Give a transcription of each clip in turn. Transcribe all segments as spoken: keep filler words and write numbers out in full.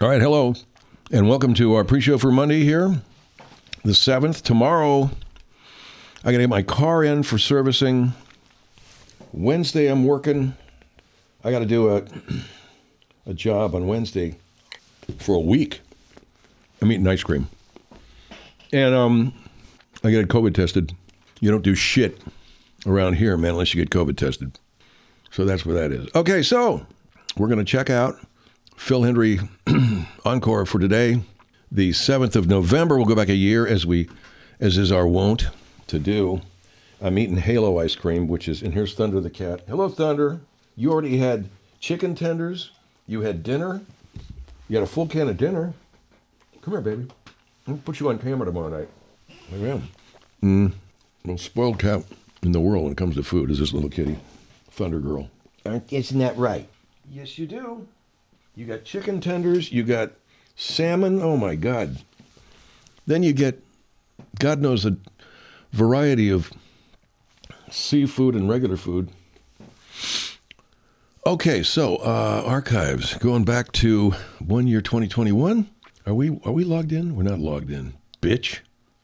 All right, hello, and welcome to our pre-show for Monday here, the seventh. Tomorrow, I got to get my car in for servicing. Wednesday, I'm working. I got to do a a job on Wednesday for a week. I'm eating ice cream. And um, I get COVID tested. You don't do shit around here, man, unless you get COVID tested. So that's what that is. Okay, so we're going to check out Phil Hendrie Encore for today, the seventh of November. We'll go back a year as we, as is our wont to do. I'm eating Halo ice cream, which is, and here's Thunder the cat. Hello, Thunder. You already had chicken tenders. You had dinner. You had a full can of dinner. Come here, baby. I'll put you on camera tomorrow night. I am. Mm, most spoiled cat in the world when it comes to food is this little kitty, Thunder Girl. Isn't that right? Yes, you do. You got chicken tenders, you got salmon, oh my God. Then you get, God knows, a variety of seafood and regular food. Okay, so uh, archives, going back to one year twenty twenty-one. Are we are we logged in? We're not logged in, bitch.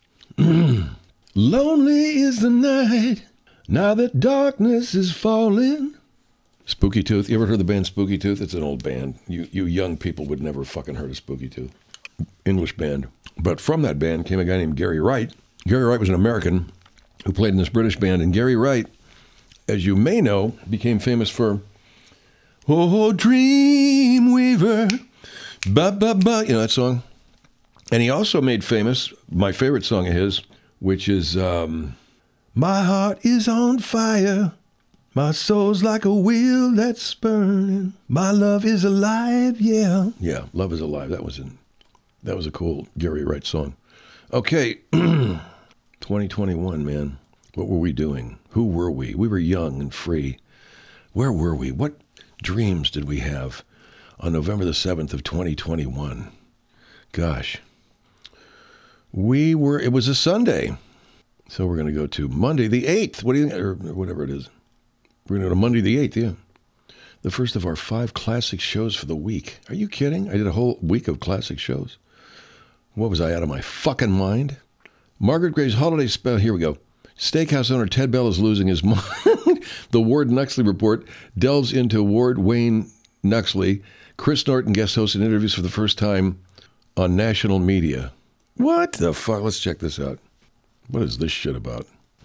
Lonely is the night, now that darkness is falling. Spooky Tooth. You ever heard the band Spooky Tooth? It's an old band. You you young people would never fucking heard of Spooky Tooth. English band. But from that band came a guy named Gary Wright. Gary Wright was an American who played in this British band. And Gary Wright, as you may know, became famous for, oh, Dreamweaver, ba ba ba, you know that song? And he also made famous my favorite song of his, which is, um, My Heart is on Fire. My soul's like a wheel that's burning. My love is alive, yeah. Yeah, Love is Alive. That was in, that was a cool Gary Wright song. Okay, twenty twenty-one, man. What were we doing? Who were we? We were young and free. Where were we? What dreams did we have on November the seventh of twenty twenty-one? Gosh. We were, it was a Sunday. So we're going to go to Monday the eighth. What do you think? Or whatever it is. We're going to go to Monday the eighth, yeah. The first of our five classic shows for the week. Are you kidding? I did a whole week of classic shows. What was I, out of my fucking mind? Margaret Gray's holiday spell. Here we go. Steakhouse owner Ted Bell is losing his mind. The Ward Nuxley Report delves into Ward Wayne Nuxley. Chris Norton guest hosted interviews for the first time on national media. What the fuck? Let's check this out. What is this shit about?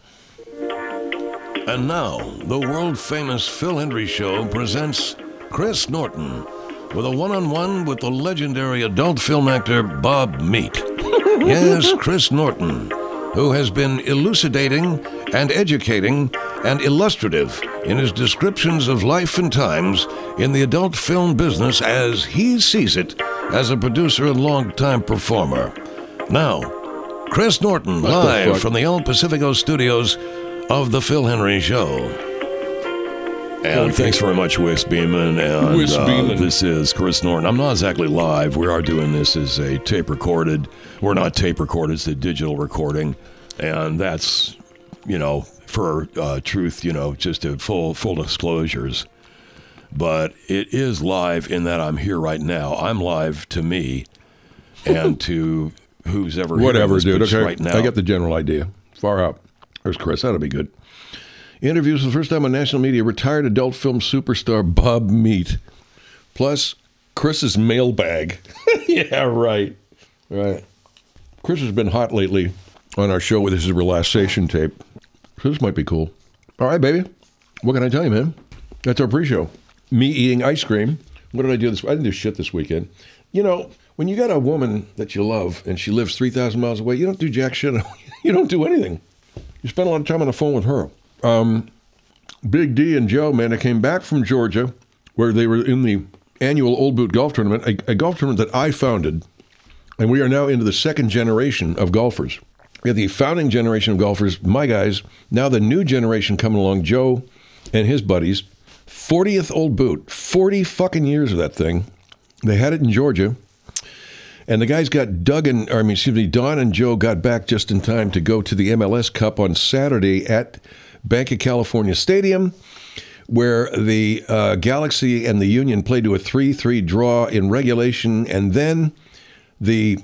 And now, the world-famous Phil Hendrie Show presents Chris Norton with a one-on-one with the legendary adult film actor Bob Meek. Yes, Chris Norton, who has been elucidating and educating and illustrative in his descriptions of life and times in the adult film business as he sees it as a producer and longtime performer. Now, Chris Norton, what live from the El Pacifico studios of the Phil Hendrie Show. And thanks very much, Wes Beeman. And Wes Beeman. Uh, this is Chris Norton. I'm not exactly live. We are doing this as a tape recorded. We're not tape recorded. It's a digital recording. And that's, you know, for uh, truth, you know, just a full, full disclosures. But it is live in that I'm here right now. I'm live to me and to who's ever Whatever, here dude. Okay. right now. I get the general idea. Far out. There's Chris. That'll be good. Interviews for the first time on national media, retired adult film superstar Bob Meek. Plus, Chris's mailbag. Yeah, right. Right. Chris has been hot lately on our show with his relaxation tape. So this might be cool. All right, baby. What can I tell you, man? That's our pre-show. Me eating ice cream. What did I do this? I didn't do shit this weekend. You know, when you got a woman that you love and she lives three thousand miles away, you don't do jack shit. You don't do anything. You spend a lot of time on the phone with her. Um, Big D and Joe, man, they came back from Georgia where they were in the annual Old Boot Golf Tournament, a, a golf tournament that I founded. And we are now into the second generation of golfers. We have the founding generation of golfers, my guys, now the new generation coming along, Joe and his buddies. fortieth Old Boot, forty fucking years of that thing. They had it in Georgia. And the guys got Doug and, or I mean, excuse me, Don and Joe got back just in time to go to the M L S Cup on Saturday at Bank of California Stadium, where the uh, Galaxy and the Union played to a three three draw in regulation, and then the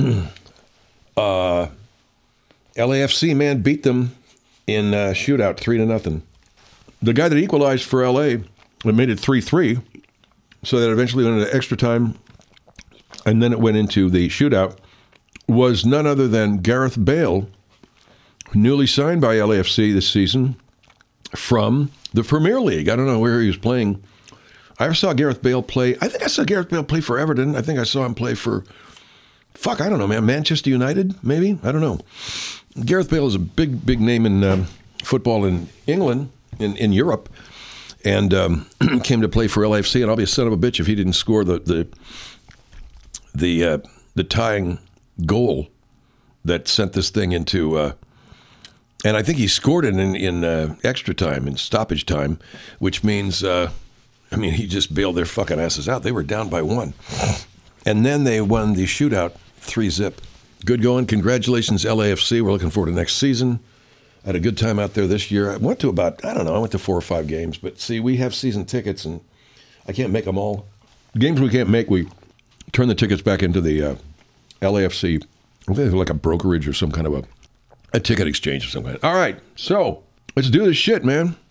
uh, L A F C man beat them in uh, shootout three to nothing. The guy that equalized for L A and made it three three, so that eventually went into extra time, and then it went into the shootout, was none other than Gareth Bale, newly signed by L A F C this season from the Premier League. I don't know where he was playing. I saw Gareth Bale play. I think I saw Gareth Bale play for Everton. I think I saw him play for, fuck, I don't know, man, Manchester United, maybe? I don't know. Gareth Bale is a big, big name in um, football in England, in, in Europe, and um, came to play for L A F C, and I'll be a son of a bitch if he didn't score the the the, uh, the tying goal that sent this thing into... Uh, And I think he scored it in, in uh, extra time, in stoppage time, which means, uh, I mean, he just bailed their fucking asses out. They were down by one. And then they won the shootout three zip. Good going. Congratulations, L A F C. We're looking forward to next season. I had a good time out there this year. I went to about, I don't know, I went to four or five games. But see, we have season tickets, and I can't make them all. Games we can't make, we turn the tickets back into the uh, L A F C. I think it's like a brokerage or some kind of a A ticket exchange of some kind. All right, so let's do this shit, man.